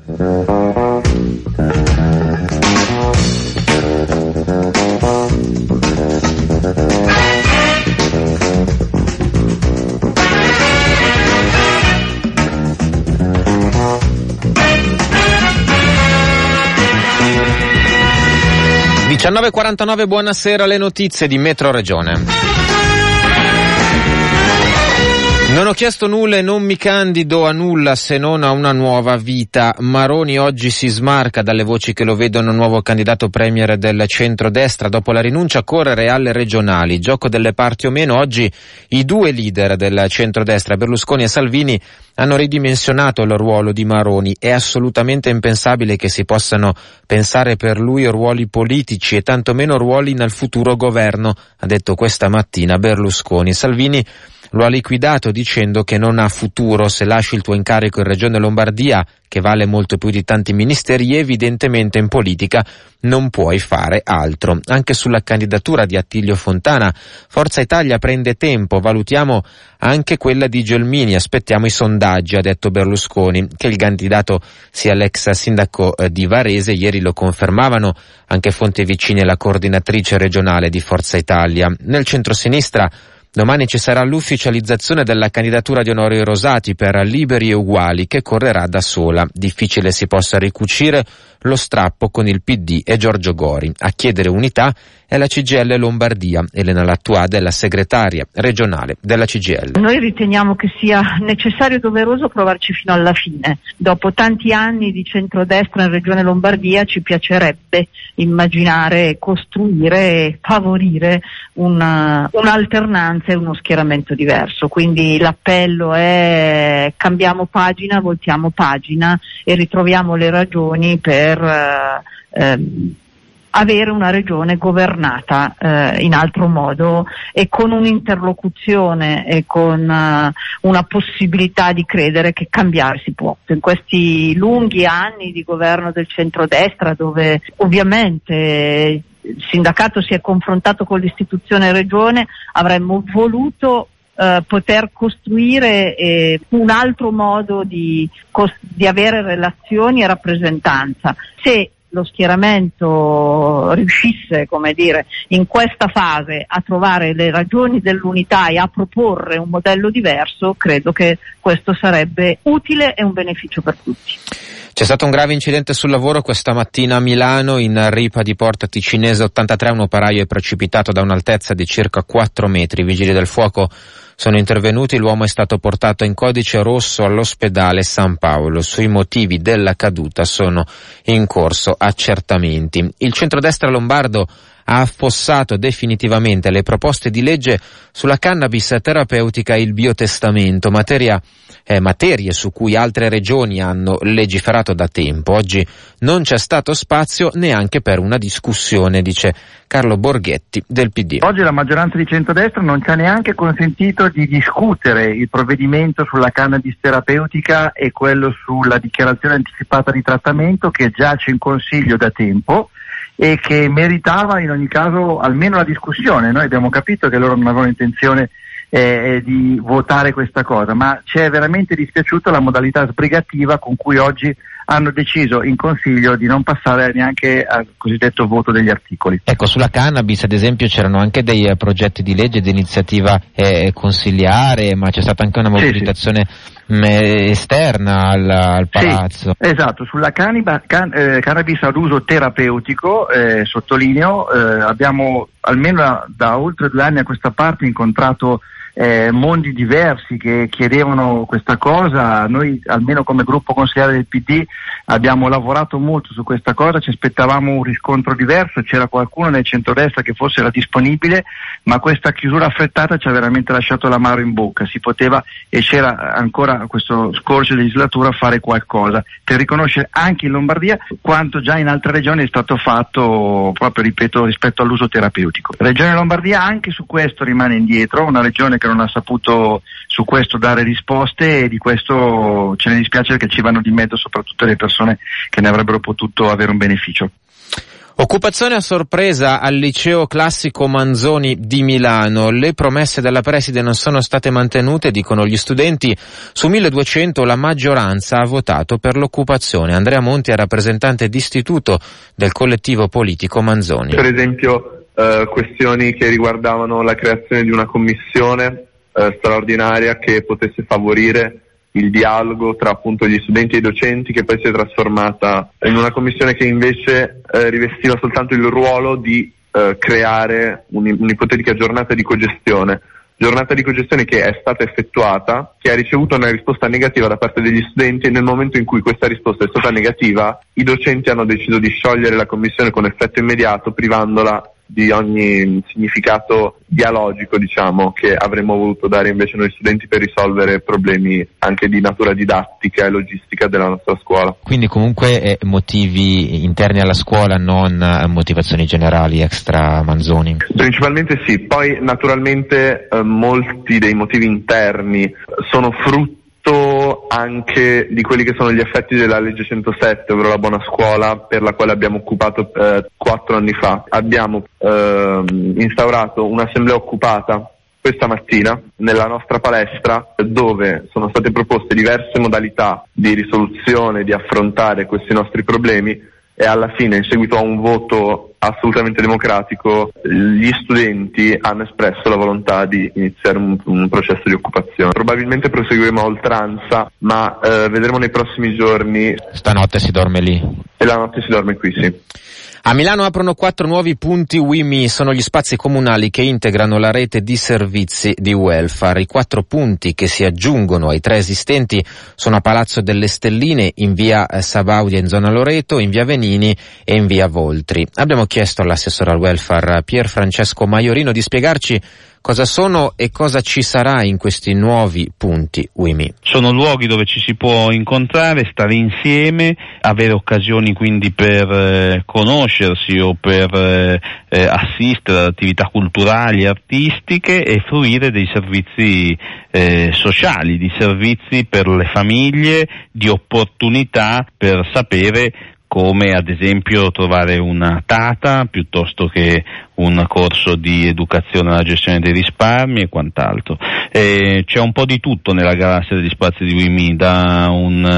(19:49), buonasera, le notizie di Metro Regione. Non ho chiesto nulla e non mi candido a nulla se non a una nuova vita. Maroni oggi si smarca dalle voci che lo vedono nuovo candidato premier del centrodestra. Dopo la rinuncia a correre alle regionali. Gioco delle parti o meno, oggi i due leader del centrodestra, Berlusconi e Salvini, hanno ridimensionato il ruolo di Maroni. È assolutamente impensabile che si possano pensare per lui ruoli politici e tantomeno ruoli nel futuro governo, ha detto questa mattina Berlusconi. Salvini lo ha liquidato dicendo che non ha futuro. Se lasci il tuo incarico in Regione Lombardia, che vale molto più di tanti ministeri, evidentemente in politica non puoi fare altro. Anche sulla candidatura di Attilio Fontana, Forza Italia prende tempo, valutiamo anche quella di Gelmini, aspettiamo i sondaggi, ha detto Berlusconi. Che il candidato sia l'ex sindaco di Varese, ieri lo confermavano anche fonti vicine alla coordinatrice regionale di Forza Italia. Nel centrosinistra domani ci sarà l'ufficializzazione della candidatura di Onorio Rosati per Liberi e Uguali, che correrà da sola. Difficile si possa ricucire lo strappo con il PD e Giorgio Gori. A chiedere unità è la CGIL Lombardia. Elena Lattuada è la segretaria regionale della CGIL. Noi riteniamo che sia necessario e doveroso provarci fino alla fine. Dopo tanti anni di centrodestra in Regione Lombardia ci piacerebbe immaginare, costruire e favorire un'alternanza e uno schieramento diverso. Quindi l'appello è: cambiamo pagina, voltiamo pagina e ritroviamo le ragioni per avere una regione governata in altro modo e con un'interlocuzione e con una possibilità di credere che cambiare si può. In questi lunghi anni di governo del centrodestra, dove ovviamente il sindacato si è confrontato con l'istituzione regione, avremmo voluto poter costruire un altro modo di avere relazioni e rappresentanza. Se lo schieramento riuscisse, in questa fase a trovare le ragioni dell'unità e a proporre un modello diverso, credo che questo sarebbe utile e un beneficio per tutti. C'è stato un grave incidente sul lavoro questa mattina a Milano, in Ripa di Porta Ticinese 83, un operaio è precipitato da un'altezza di circa 4 metri. I vigili del fuoco sono intervenuti, l'uomo è stato portato in codice rosso all'ospedale San Paolo. Sui motivi della caduta sono in corso accertamenti. Il centrodestra lombardo ha affossato definitivamente le proposte di legge sulla cannabis terapeutica e il biotestamento, materie su cui altre regioni hanno legiferato da tempo. Oggi non c'è stato spazio neanche per una discussione, dice Carlo Borghetti del PD. Oggi la maggioranza di centrodestra non ci ha neanche consentito di discutere il provvedimento sulla cannabis terapeutica e quello sulla dichiarazione anticipata di trattamento, che giace in consiglio da tempo e che meritava in ogni caso almeno la discussione. Noi abbiamo capito che loro non avevano intenzione di votare questa cosa, ma ci è veramente dispiaciuta la modalità sbrigativa con cui oggi hanno deciso in Consiglio di non passare neanche al cosiddetto voto degli articoli. Ecco, sulla cannabis ad esempio c'erano anche dei progetti di legge di iniziativa consiliare, ma c'è stata anche una mobilitazione esterna al palazzo. Sì, esatto, sulla cannabis ad uso terapeutico, sottolineo, abbiamo almeno da oltre 2 anni a questa parte incontrato mondi diversi che chiedevano questa cosa. Noi almeno come gruppo consigliare del PD abbiamo lavorato molto su questa cosa, ci aspettavamo un riscontro diverso, c'era qualcuno nel centrodestra che forse era disponibile, ma questa chiusura affrettata ci ha veramente lasciato l'amaro in bocca. Si poteva e c'era ancora questo scorcio di legislatura fare qualcosa per riconoscere anche in Lombardia quanto già in altre regioni è stato fatto, proprio ripeto, rispetto all'uso terapeutico. Regione Lombardia anche su questo rimane indietro, una regione che non ha saputo su questo dare risposte, e di questo ce ne dispiace, perché ci vanno di mezzo soprattutto le persone che ne avrebbero potuto avere un beneficio. Occupazione a sorpresa al liceo classico Manzoni di Milano. Le promesse della preside non sono state mantenute, dicono gli studenti. Su 1200 la maggioranza ha votato per l'occupazione. Andrea Monti è rappresentante d'istituto del collettivo politico Manzoni. Per esempio questioni che riguardavano la creazione di una commissione straordinaria che potesse favorire il dialogo tra appunto gli studenti e i docenti, che poi si è trasformata in una commissione che invece rivestiva soltanto il ruolo di creare un'ipotetica giornata di cogestione che è stata effettuata, che ha ricevuto una risposta negativa da parte degli studenti, e nel momento in cui questa risposta è stata negativa i docenti hanno deciso di sciogliere la commissione con effetto immediato, privandola di ogni significato dialogico, diciamo, che avremmo voluto dare invece noi studenti per risolvere problemi anche di natura didattica e logistica della nostra scuola. Quindi comunque motivi interni alla scuola, non motivazioni generali extra Manzoni? Principalmente sì, poi naturalmente molti dei motivi interni sono frutto anche di quelli che sono gli effetti della legge 107, ovvero la buona scuola, per la quale abbiamo occupato 4 anni fa. Abbiamo instaurato un'assemblea occupata questa mattina nella nostra palestra, dove sono state proposte diverse modalità di risoluzione, di affrontare questi nostri problemi, e alla fine, in seguito a un voto assolutamente democratico, gli studenti hanno espresso la volontà di iniziare un processo di occupazione. Probabilmente proseguiremo a oltranza, ma vedremo nei prossimi giorni. Stanotte si dorme lì? E la notte si dorme qui, sì. A Milano aprono 4 nuovi punti WIMI, sono gli spazi comunali che integrano la rete di servizi di welfare. I 4 punti che si aggiungono ai 3 esistenti sono a Palazzo delle Stelline, in via Sabaudia in zona Loreto, in via Venini e in via Voltri. Abbiamo chiesto all'assessore al welfare Pier Francesco Maiorino di spiegarci cosa sono e cosa ci sarà in questi nuovi punti WIMI. Sono luoghi dove ci si può incontrare, stare insieme, avere occasioni quindi per conoscersi o per assistere ad attività culturali e artistiche, e fruire dei servizi sociali, di servizi per le famiglie, di opportunità per sapere come ad esempio trovare una tata piuttosto che un corso di educazione alla gestione dei risparmi e quant'altro. C'è un po' di tutto nella galassia degli spazi di WIMI, da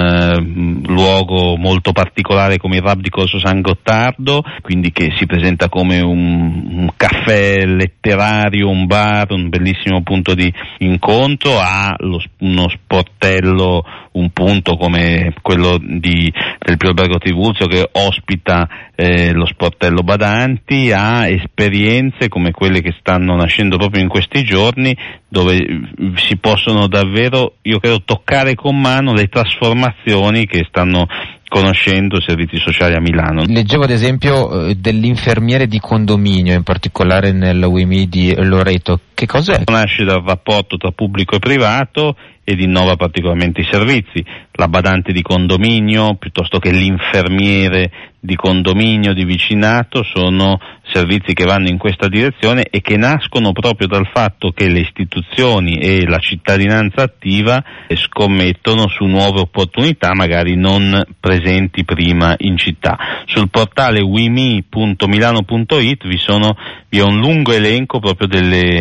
un luogo molto particolare come il Rab di Corso San Gottardo, quindi che si presenta come un caffè letterario, un bar, un bellissimo punto di incontro, a uno sportello, un punto come quello del Pio Albergo Trivulzio, che ospita lo sportello Badanti, a esperienze come quelle che stanno nascendo proprio in questi giorni, dove si possono davvero, io credo, toccare con mano le trasformazioni che stanno conoscendo i servizi sociali a Milano. Leggevo ad esempio dell'infermiere di condominio, in particolare nel WIMI di Loreto. Che cos'è? Nasce dal rapporto tra pubblico e privato ed innova particolarmente i servizi. La badante di condominio, piuttosto che l'infermiere di condominio, di vicinato, sono servizi che vanno in questa direzione e che nascono proprio dal fatto che le istituzioni e la cittadinanza attiva scommettono su nuove opportunità magari non presenti prima in città. Sul portale wimi.milano.it vi è un lungo elenco proprio delle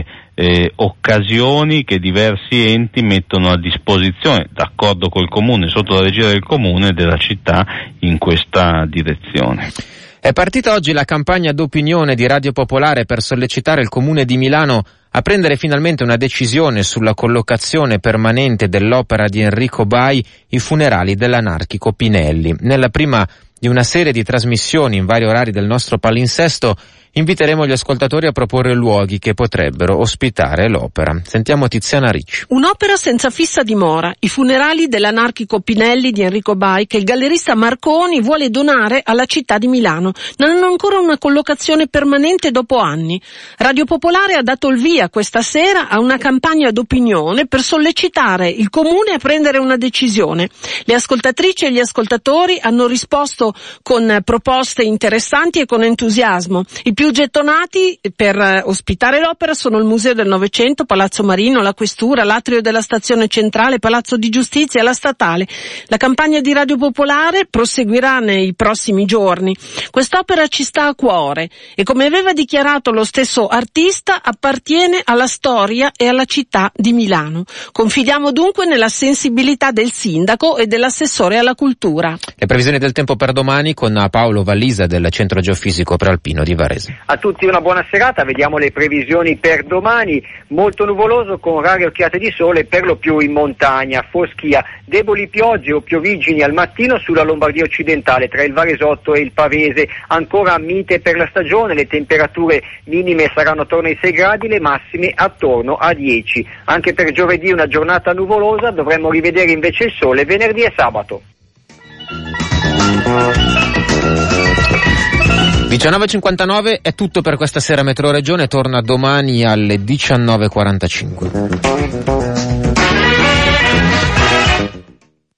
occasioni che diversi enti mettono a disposizione, d'accordo col Comune, sotto la regia del Comune e della città, in questa direzione. È partita oggi la campagna d'opinione di Radio Popolare per sollecitare il Comune di Milano a prendere finalmente una decisione sulla collocazione permanente dell'opera di Enrico Bai, I funerali dell'anarchico Pinelli. Nella prima di una serie di trasmissioni in vari orari del nostro palinsesto inviteremo gli ascoltatori a proporre luoghi che potrebbero ospitare l'opera. Sentiamo Tiziana Ricci. Un'opera senza fissa dimora, I funerali dell'anarchico Pinelli di Enrico Bai, che il gallerista Marconi vuole donare alla città di Milano. Non hanno ancora una collocazione permanente dopo anni. Radio Popolare ha dato il via questa sera a una campagna d'opinione per sollecitare il Comune a prendere una decisione. Le ascoltatrici e gli ascoltatori hanno risposto con proposte interessanti e con entusiasmo. I più più gettonati per ospitare l'opera sono il Museo del Novecento, Palazzo Marino, la Questura, l'atrio della Stazione Centrale, Palazzo di Giustizia e la Statale. La campagna di Radio Popolare proseguirà nei prossimi giorni. Quest'opera ci sta a cuore e, come aveva dichiarato lo stesso artista, appartiene alla storia e alla città di Milano. Confidiamo dunque nella sensibilità del sindaco e dell'assessore alla cultura. Le previsioni del tempo per domani con Paolo Vallisa del Centro Geofisico Prealpino di Varese. A tutti una buona serata, vediamo le previsioni per domani. Molto nuvoloso con rare occhiate di sole, per lo più in montagna, foschia, deboli piogge o piovigini al mattino sulla Lombardia occidentale tra il Varesotto e il Pavese. Ancora mite per la stagione, le temperature minime saranno attorno ai 6 gradi, le massime attorno a 10. Anche per giovedì una giornata nuvolosa, dovremmo rivedere invece il sole venerdì e sabato. 19.59 è tutto per questa sera. Metro Regione torna domani alle 19.45.